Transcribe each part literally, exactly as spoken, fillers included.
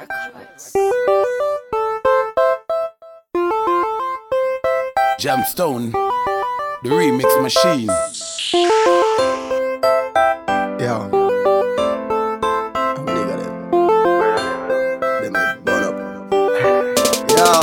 Records. Jamstone, the remix machine. Yo, I'm nigga them. Them head burn up. Yo,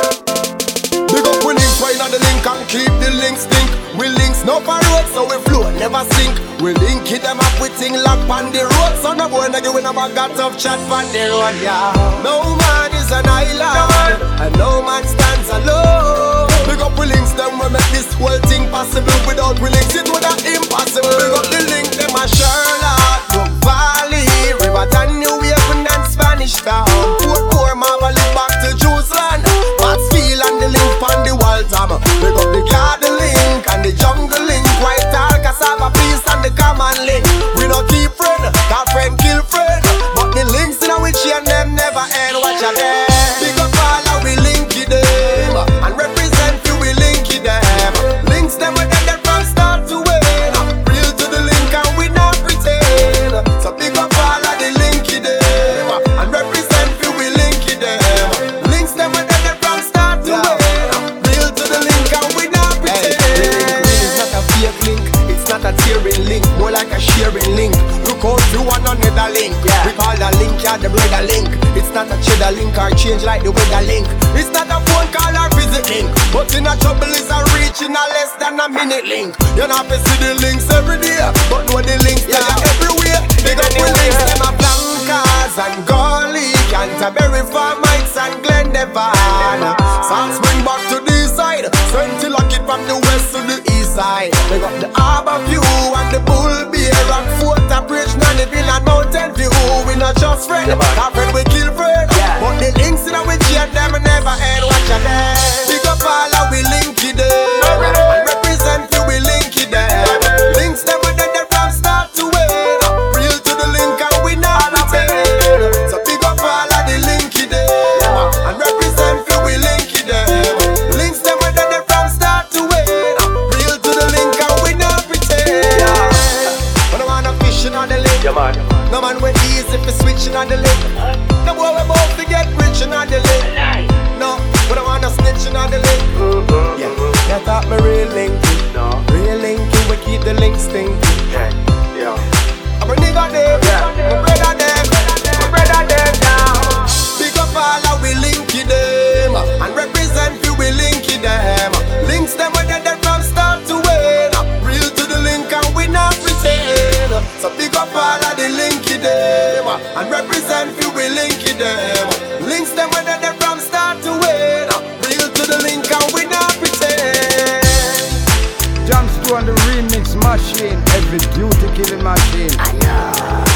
big up we link right on the link and keep the link stink. We links no for road, so we flow never sink. We link it them up with thing lock on the road. So no boy nigga we never got tough chat on the road. Yeah, no man is an island, and no man stands alone. Big up we links them we make this whole thing possible. Without we links it would have impossible. Big up the link them a Sherlock, Brook Valley, Riverton, New Haven and Spanish Town, Port Core, Marble, back to Jerusalem, Matsfield and the link on the wall time. Big up the garden link and the jungle link, White Tall, Cassava Peace and the common link. We no keep friend, cause friend kill friend, but the links in our chain them never end. Watch out there. Big up all how we link it them and represent you we link it them. Links them with them from start to end. Real to the link and we not pretend. So big up all how the link it them and represent you we link it them. Links them with them from start to end. Real to the link and we not pretend. Hey, the link really is not a fake link. It's not a tearing link, more like a sharing link. Look out you want another link. Yeah. We call that link, yeah, the brother link. It's not a cheddar link or change like the weather link. It's not a phone call or visit link, but in a trouble is a reach in a less than a minute link. You not have to see the links every day, but know the links yeah. Tell you everywhere. They got the links, them a Blancas and Gully, Canterbury, Farmites and Glendevon. South Spring back to the side, Saint Lockett from the west to the east side. They got the Harbour View and the Bull Bear and Fort Bridge, Nannyville and Mountain View. We not just friend, our friend we kill friend. Yeah. But the links in our chain them never end. Watch out there. Big up all how we link it there and represent you we link it there. Links them with them from start to end. Real to the link and we not pretend. So big up all how the link it there and represent you we link it there. Links them with them from start to end. Real to the link and we not pretend. When I wanna fishing on the link, yeah, man. No man went easy for switching on the link. No boy we about to get rich on the link. No, we don't wanna snitching on the link. Mm-hmm. Yeah, you thought me real linky. No, real linky, we keep the links stinky. Yeah, yeah. I'm a nigga them, yeah. My brother them, my brother them now. Big up all how we linky them and represent you we linky them. Links them when they're from start to end. Real to the link and we not pretend. So big up all of the linky them and represent you we linky them. Links them when they're from start to end. Real to the link and we not pretend. Jamstone the remix machine, every duty killing machine. I know.